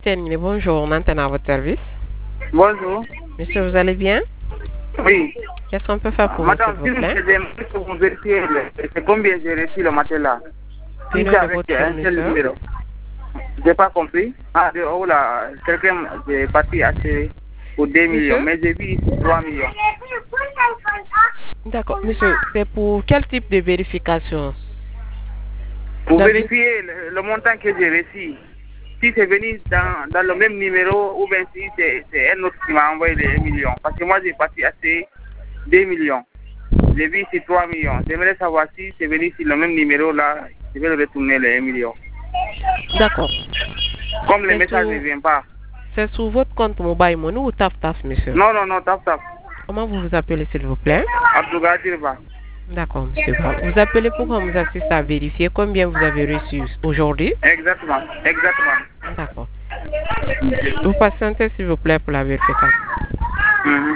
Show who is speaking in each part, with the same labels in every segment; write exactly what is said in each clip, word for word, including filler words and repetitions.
Speaker 1: Tenez, bonjour, maintenant à votre service.
Speaker 2: Bonjour.
Speaker 1: Monsieur, vous allez bien?
Speaker 2: Oui.
Speaker 1: Qu'est-ce qu'on peut faire pour vous, s'il vous plaît?
Speaker 2: Madame, vous vérifier c'est combien j'ai reçu le matin là.
Speaker 1: Le
Speaker 2: Si
Speaker 1: nom
Speaker 2: c'est
Speaker 1: de
Speaker 2: avec
Speaker 1: votre
Speaker 2: un seul
Speaker 1: fournisseur?
Speaker 2: numéro. J'ai pas compris. Ah, de, oh là, quelqu'un est parti acheter pour deux millions,
Speaker 1: Monsieur?
Speaker 2: mais j'ai vu ici trois millions.
Speaker 1: D'accord, monsieur, c'est pour quel type de vérification?
Speaker 2: Pour
Speaker 1: La-
Speaker 2: vérifier le, le montant que j'ai reçu. Si c'est venu dans, dans le même numéro ou bien si c'est c'est un autre qui m'a envoyé les un million. Parce que moi j'ai parti acheter deux millions. J'ai vu ici trois millions. J'aimerais savoir si c'est venu sur le même numéro là, je vais le retourner les un million.
Speaker 1: D'accord.
Speaker 2: Comme le
Speaker 1: C'est
Speaker 2: message
Speaker 1: sur-
Speaker 2: ne vient pas.
Speaker 1: C'est sur votre compte Mobile Money ou Taf Taf, monsieur?
Speaker 2: Non, non, non, tap tap.
Speaker 1: Comment vous vous appelez, s'il vous plaît?
Speaker 2: Abdougadir va.
Speaker 1: D'accord, monsieur. Ba. Vous appelez pour qu'on vous assiste à vérifier combien vous avez reçu aujourd'hui?
Speaker 2: Exactement, exactement.
Speaker 1: D'accord. Vous patientez, s'il vous plaît, pour la vérification.
Speaker 2: Mhm.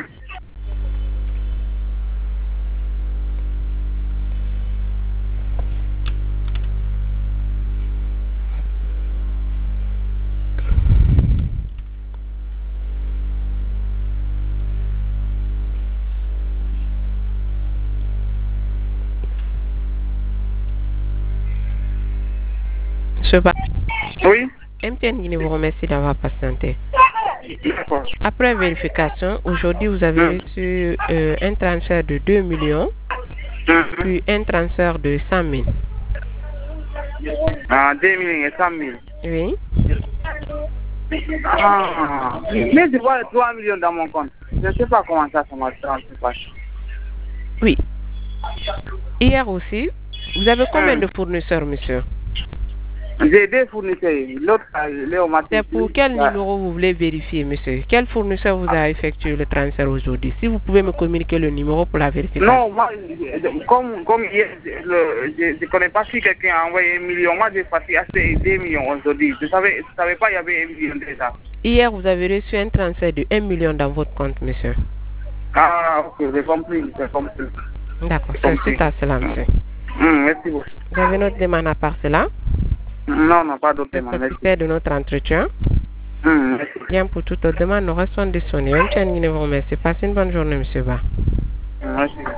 Speaker 1: Monsieur Ba.
Speaker 2: Oui,
Speaker 1: M T N Guinée vous remercie d'avoir patienté.
Speaker 2: d'accord.
Speaker 1: Après vérification, aujourd'hui, vous avez
Speaker 2: Mhm.
Speaker 1: reçu euh, un transfert de deux millions,
Speaker 2: Mhm.
Speaker 1: puis un transfert de cent mille.
Speaker 2: Ah, deux millions et cent mille.
Speaker 1: Oui.
Speaker 2: Ah, mais je vois trois millions dans mon compte. Je ne sais pas comment ça, ça marche. Ça se passe.
Speaker 1: Oui. Hier aussi, vous avez combien
Speaker 2: Mhm.
Speaker 1: de fournisseurs, monsieur?
Speaker 2: J'ai deux fournisseurs. L'autre, il est au matin.
Speaker 1: C'est pour quel
Speaker 2: Ah.
Speaker 1: numéro vous voulez vérifier, monsieur? Quel fournisseur vous a effectué le transfert aujourd'hui? Si vous pouvez me communiquer le numéro pour la vérification.
Speaker 2: Non, moi, je- comme, comme hier, le- je ne connais pas si quelqu'un a envoyé un million. Moi, j'ai parti acheter deux millions aujourd'hui. Je ne savais, je savais pas qu'il y avait un million déjà.
Speaker 1: Hier, vous avez reçu un transfert de un million dans votre compte, monsieur.
Speaker 2: Ah, ok, j'ai compris, j'ai compris.
Speaker 1: D'accord, c'est
Speaker 2: Compris.
Speaker 1: suite à cela, monsieur.
Speaker 2: Hum, merci beaucoup.
Speaker 1: Vous avez notre demande à part cela?
Speaker 2: Non, non, pas d'autre
Speaker 1: C'est
Speaker 2: demande. Merci.
Speaker 1: satisfait de notre entretien.
Speaker 2: Hum, merci.
Speaker 1: Bien, pour toute autre demande, nous restons disponibles. M T N Guinée vous remercie. Passez une bonne journée, monsieur Ba.
Speaker 2: Merci.